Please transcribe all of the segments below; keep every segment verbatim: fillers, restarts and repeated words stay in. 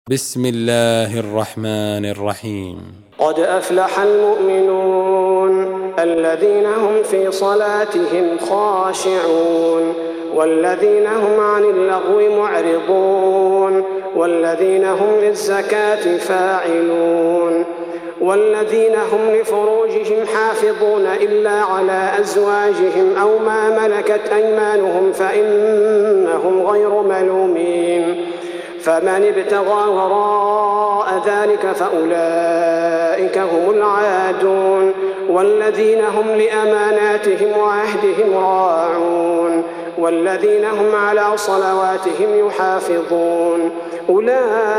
بسم الله الرحمن الرحيم. قد أفلح المؤمنون الذين هم في صلاتهم خاشعون والذين هم عن اللغو معرضون والذين هم للزكاة فاعلون والذين هم لفروجهم حافظون إلا على أزواجهم أو ما ملكت أيمانهم فإنهم غير ملومين فمن ابتغى وراء ذلك فأولئك هم العادون والذين هم لأماناتهم وعهدهم راعون والذين هم على صلواتهم يحافظون أولئك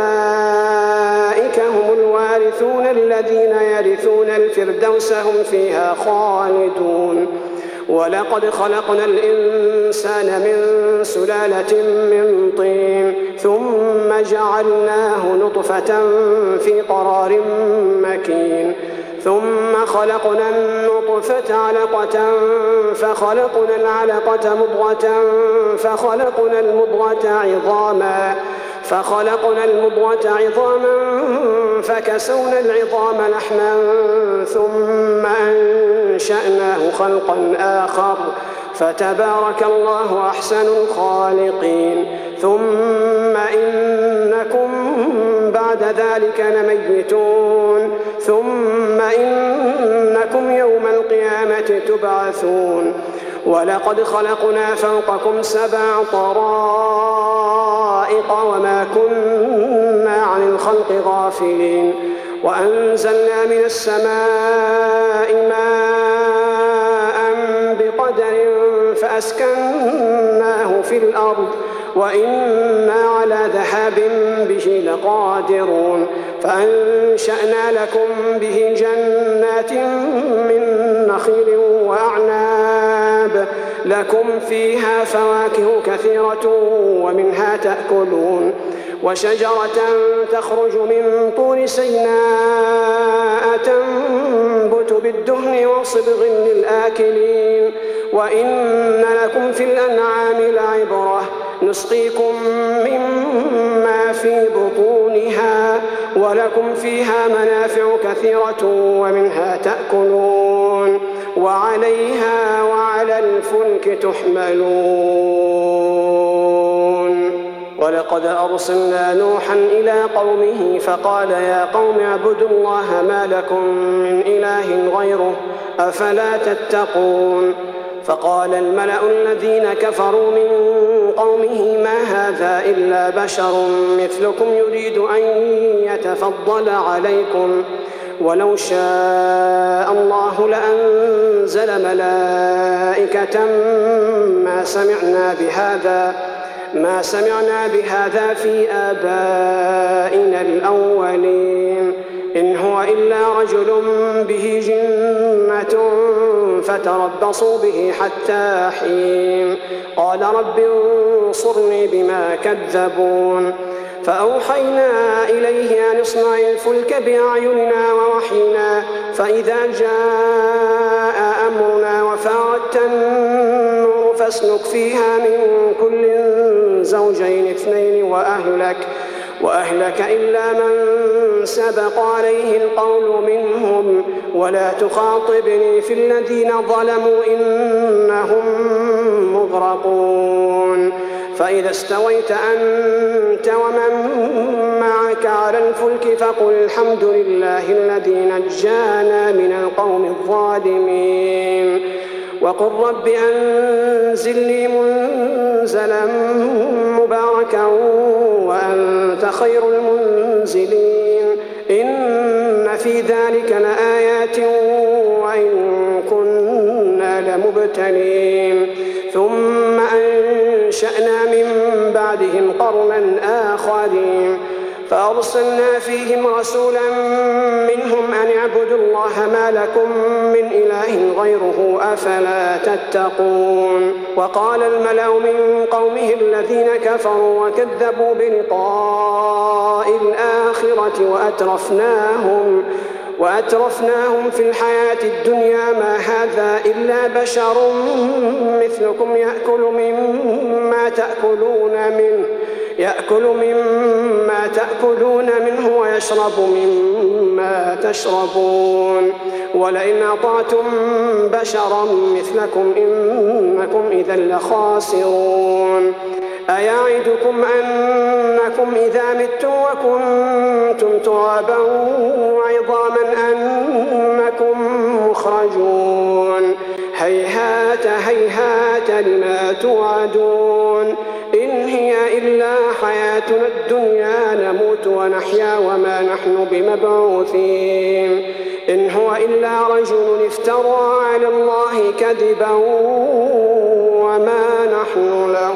هم الوارثون الذين يرثون الفردوس هم فيها خالدون ولقد خلقنا الإنسان من سلالة من طين ثم جعلناه نطفة في قرار مكين ثم خلقنا النطفة علقة فخلقنا العلقة مضغة فخلقنا المضغة عظاما فخلقنا المضغة عظاما فكسونا العظام لحما ثم أنشأناه خلقا آخر فتبارك الله أحسن الخالقين ثم إنكم بعد ذلك لميتون ثم إنكم يوم القيامة تبعثون ولقد خلقنا فوقكم سبع طرائق وما كنا عن الخلق غافلين وأنزلنا من السماء ماء بقدر فأسكناه في الأرض وإنا على ذهاب به لقادرون فأنشأنا لكم به جنات من نخيل وأعناب لكم فيها فواكه كثيرة ومنها تأكلون وشجرة تخرج من طور سيناء تنبت بالدهن وصبغ للآكلين وإن لكم في الأنعام لعبرة نسقيكم مما في بطونها ولكم فيها منافع كثيرة ومنها تأكلون وعليها وعلى الفلك تحملون ولقد أرسلنا نوحا إلى قومه فقال يا قوم اعبدوا الله ما لكم من إله غيره أفلا تتقون فقال الملأ الذين كفروا من قومه ما هذا إلا بشر مثلكم يريد أن يتفضل عليكم ولو شاء الله لأنزل ملائكة ما سمعنا بهذا ما سمعنا بهذا في آبائنا الأولين إن هو إلا رجل به جنة فتربصوا به حتى حين قال رب انصرني بما كذبون فأوحينا إليه أن اصنع الفلك بأعيننا ووحينا فإذا جاء أمرنا وفاردت النور فاسلك فيها من كل زوجين اثنين وأهلك وأهلك إلا من سبق عليه القول منهم ولا تخاطبني في الذين ظلموا إنهم مغرقون فإذا استويت أنت ومن معك على الفلك فقل الحمد لله الذي نجانا من القوم الظالمين وقل رب أنزلني منزلا مباركا وأنت خير المنزلين إن في ذلك لآيات وإن كنا لمبتلين ثم أنشأنا من بعدهم قرنا آخرين فأرسلنا فيهم رسولا منهم أن اعبدوا الله ما لكم من إله غيره أفلا تتقون وقال الملأ من قومه الذين كفروا وكذبوا بلقاء الآخرة وأترفناهم وأترفناهم في الحياة الدنيا ما هذا إلا بشر مثلكم يأكل مما تأكلون منه يأكل مما تأكلون منه ويشرب مما تشربون ولئن أطعتم بشرا مثلكم إنكم إذا لخاسرون أيعدكم أنكم إذا متم وكنتم ترابا وعظاما أنكم مخرجون هيهات هيهات لما توعدون إن هي إلا حياتنا الدنيا نموت ونحيا وما نحن بمبعوثين إن هو إلا رجل افترى على الله كذبا وما نحن له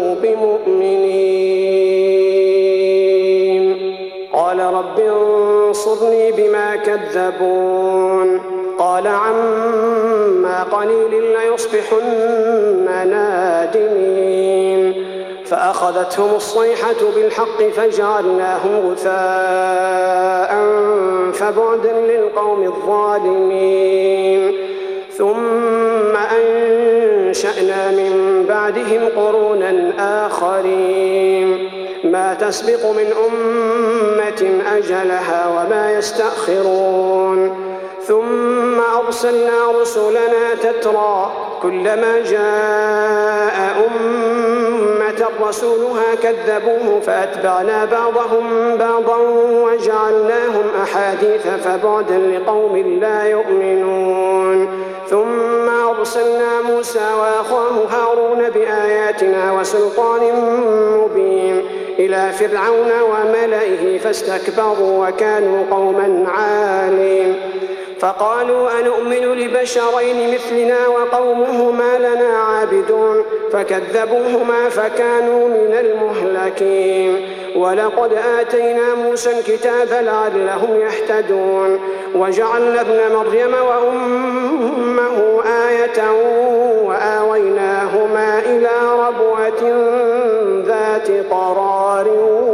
بمؤمنين قال رب انصرني بما كذبون قال عما قليل ليصبحن نادمين فأخذتهم الصيحة بالحق فجعلناهم غثاء فبعدا للقوم الظالمين ثم أنشأنا من بعدهم قرونا آخرين ما تسبق من أمة أجلها وما يستأخرون ثم أرسلنا رسلنا تترى كلما جاء أمة رسولها كذبوه فأتبعنا بعضهم بعضا وجعلناهم أحاديث فبعدا لقوم لا يؤمنون ثم أرسلنا موسى وأخاه هارون بآياتنا وسلطان مبين إلى فرعون وملئه فاستكبروا وكانوا قوما عالين فقالوا أنؤمن لبشرين مثلنا وقومهما لنا عابدون فكذبوهما فكانوا من المهلكين ولقد آتينا موسى الكتاب لعلهم يهتدون وجعلنا ابن مريم وأمه آية وآويناهما إلى ربوة ذات قرار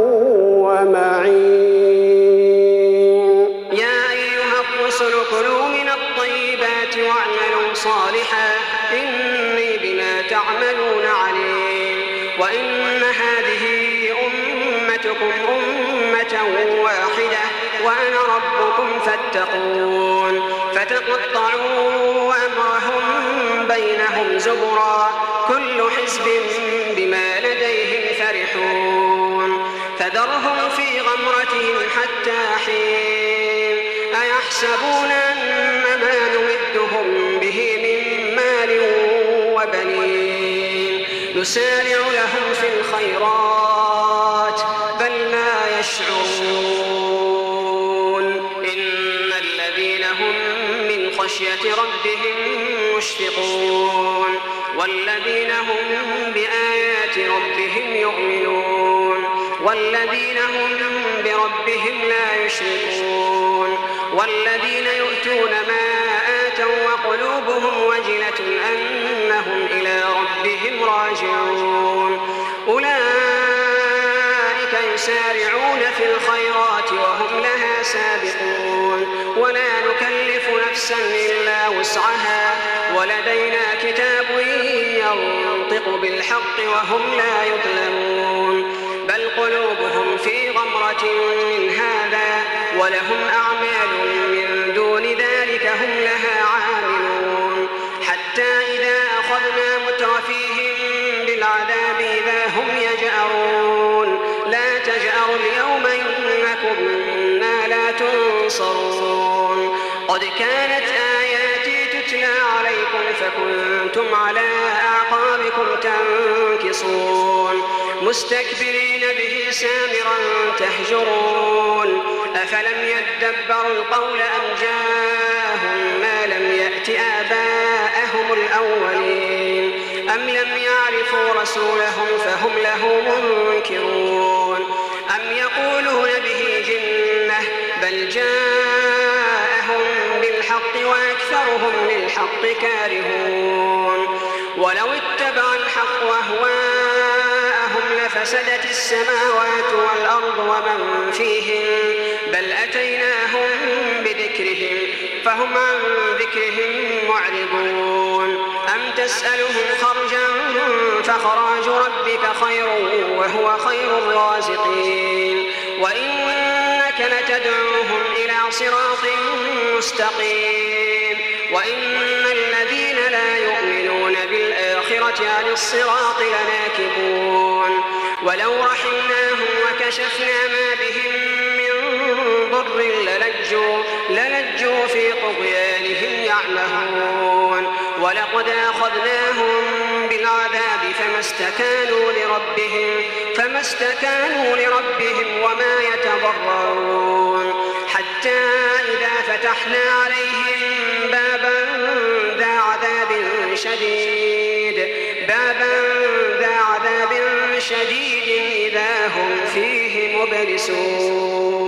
ومعين يا أيها الرسل كلوا من الطيبات واعملوا صالحا إني بما تعملون عليم وإن هذه أمتكم أمة واحدة وأنا ربكم فاتقون فتقطعوا أمرهم بينهم زبرا كل حزب بما لديهم فرحون فذرهم في غمرتهم حتى حين أيحسبون أن ما نمدهم به من مال وبنين نسارع لهم في الخيرات بل لا يشعرون إن الذين هم من خشية ربهم مشفقون والذين هم بآيات ربهم يؤمنون والذين هم بربهم لا يشركون والذين يؤتون ما آتوا وقلوبهم وجلة أنهم إلى ربهم راجعون أولئك يسارعون في الخيرات وهم لها سابقون ولا نكلف نفسا إلا وسعها ولدينا كتاب ينطق بالحق وهم لا يظلمون بل قلوبهم في غمرة من هذا ولهم أعمال من دون ذلك هم لها عاملون حتى إذا أخذنا مترفيهم بالعذاب إذا هم يجأرون لا تجأروا اليوم إنكم منا لا تنصرون قد كانت آياتي تتلى عليكم فكنتم على أعقابكم تنكصون مستكبرين به سامرا تهجرون أفلم يدبروا القول أم جاءهم ما لم يأت آباءهم الأولين أم لم يعرفوا رسولهم فهم له منكرون أم يقولون به جنة بل جاءهم بالحق وأكثرهم للحق كارهون ولو اتبع الحق أهواءهم لفسدت السماوات والأرض ومن فيهن بل أتيناهم بذكرهم فهم عن ذكرهم معرضون أم تسألهم خرجا فخراج ربك خير وهو خير الرازقين وإنك لتدعوهم إلى صراط مستقيم وإن الذين لا يؤمنون بالآخرة عن الصراط لناكبون ولو رحمناهم وكشفنا ما بهم من ضر للجوا, للجوا في طغيانهم يعمهون ولقد أخذناهم بالعذاب فما استكانوا لربهم, فما استكانوا لربهم وما يتضرعون حتى إذا فتحنا عليهم بابا ذا عذاب شديد بابا ذا عذاب شديد إذا هم فيه مبلسون.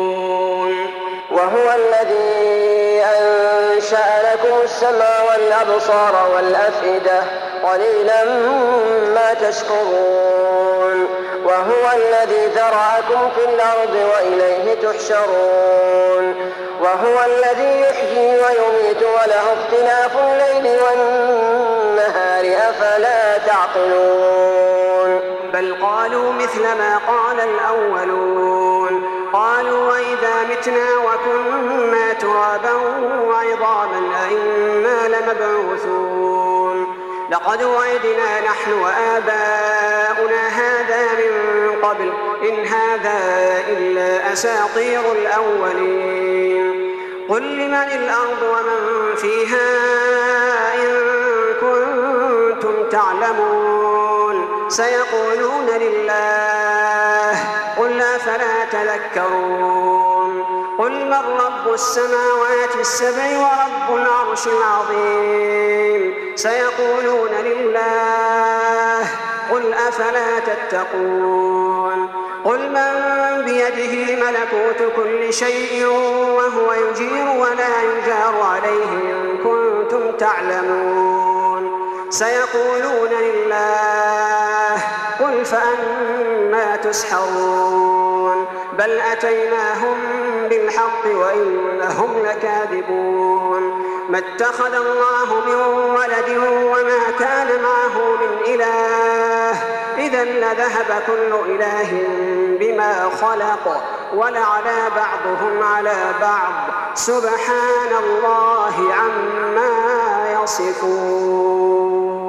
وهو الذي أنشأ لكم السمع والأبصار والأفئدة قليلا ما تشكرون. وهو الذي ذرأكم في الأرض وإليه تحشرون. وهو الذي يحيي ويميت وله اختلاف الليل والنهار أفلا تعقلون. بل قالوا مثل ما قال الأولون قالوا وإذا متنا وكنا ترابا وعظاما أئنا لمبعوثون لقد وعدنا نحن وآباؤنا هذا من قبل إن هذا إلا أساطير الأولين. قل لمن الأرض ومن فيها إن كنتم تعلمون سيقولون لله قل أفلا تذكرون. قل من رب السماوات السبع ورب العرش العظيم سيقولون لله قل أفلا تتقون. قل من بيده ملكوت كل شيء وهو يجير ولا يجار عليه إن كنتم تعلمون سيقولون لله قل فأنى تسحرون. بل أتيناهم بالحق وإنهم لكاذبون. ما اتخذ الله من ولد وما كان معه من إله إذا لذهب كل إله بما خلق ولعلى بعضهم على بعض سبحان الله عما يصفون.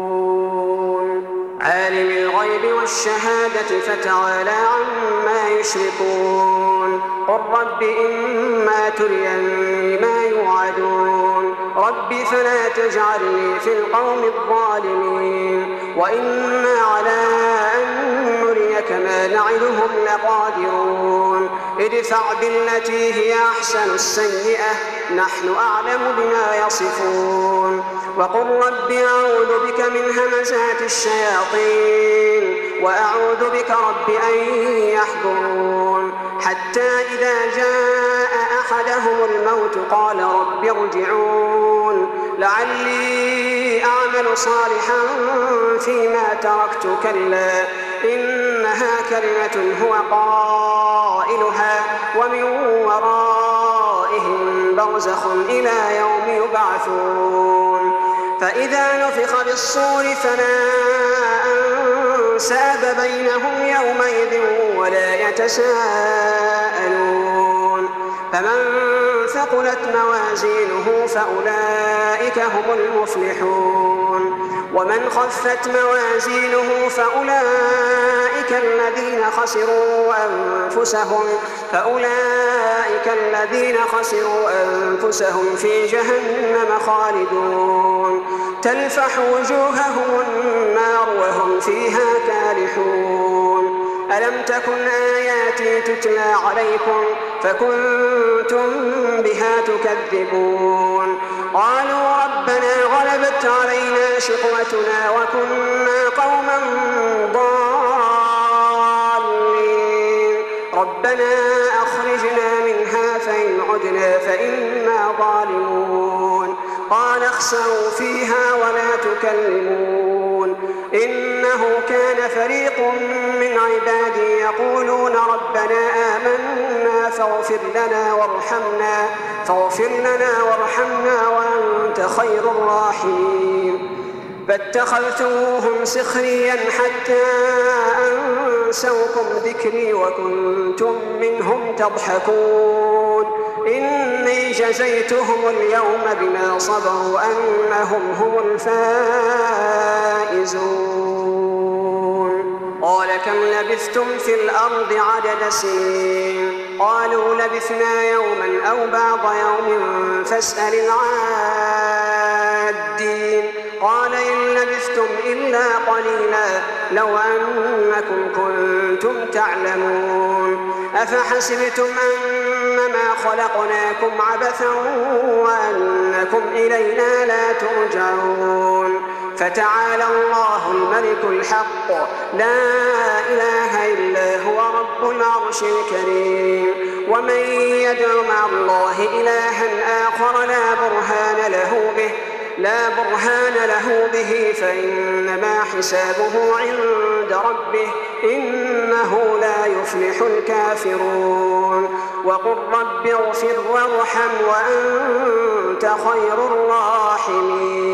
عالم الغيب والشهادة فتعالى عما يشركون. قل رب إما تريني ما يوعدون رب فلا تجعلني في القوم الظالمين وإنا على أن نريك ما نعدهم لقادرون. ادفع بالتي هي أحسن السيئة نحن أعلم بما يصفون. وقل رب أعوذ بك من همزات الشياطين وأعوذ بك رب أن يحضرون. حتى إذا جاء أحدهم الموت قال رب ارجعون لعلي أعمل صالحا فيما تركت كلا إنها كلمة هو قائلها ومن ورائهم برزخ إلى يوم يبعثون. فإذا نفخ بالصور فلا أنساب بينهم يومئذ ولا يتساءلون. فمن ثقلت موازينه فأولئك هم المفلحون ومن خفت موازينه فأولئك الذين خسروا أنفسهم فأولئك الذين خسروا أنفسهم في جهنم خالدون تلفح وجوههم النار وهم فيها كالحون. ألم تكن آياتي تتلى عليكم فكنتم بها تكذبون. قالوا ربنا غلبت علينا شقوتنا وكنا قوما ضالين ربنا أخرجنا منها فإن عدنا فإنا ظالمون. قال اخسئوا فيها ولا تكلمون إنه كان فريق من عبادي يقولون ربنا آمنا فاغفر لنا وارحمنا فاغفر لنا وارحمنا وأنت خير الراحمين. فاتخذتموهم سخريا حتى أنسوكم ذكري وكنتم منهم تضحكون. إني جزيتهم اليوم بما صبروا أنهم هم الفائزون. قال كم لبثتم في الأرض عدد سنين؟ قالوا لبثنا يوما أو بعض يوم فاسأل العادين. قال إن لبثتم إلا قليلا لو أنكم كنتم تعلمون. أفحسبتم أنما خلقناكم عبثا وأنكم إلينا لا ترجعون. فتعالى الله الملك الحق لا إله إلا هو رب العرش الكريم. ومن يدع مع الله إلها آخر لا برهان له به لا برهان له به فإنما حسابه عند ربه إنه لا يفلح الكافرون. وقل رب اغفر وارحم وأنت خير الراحمين.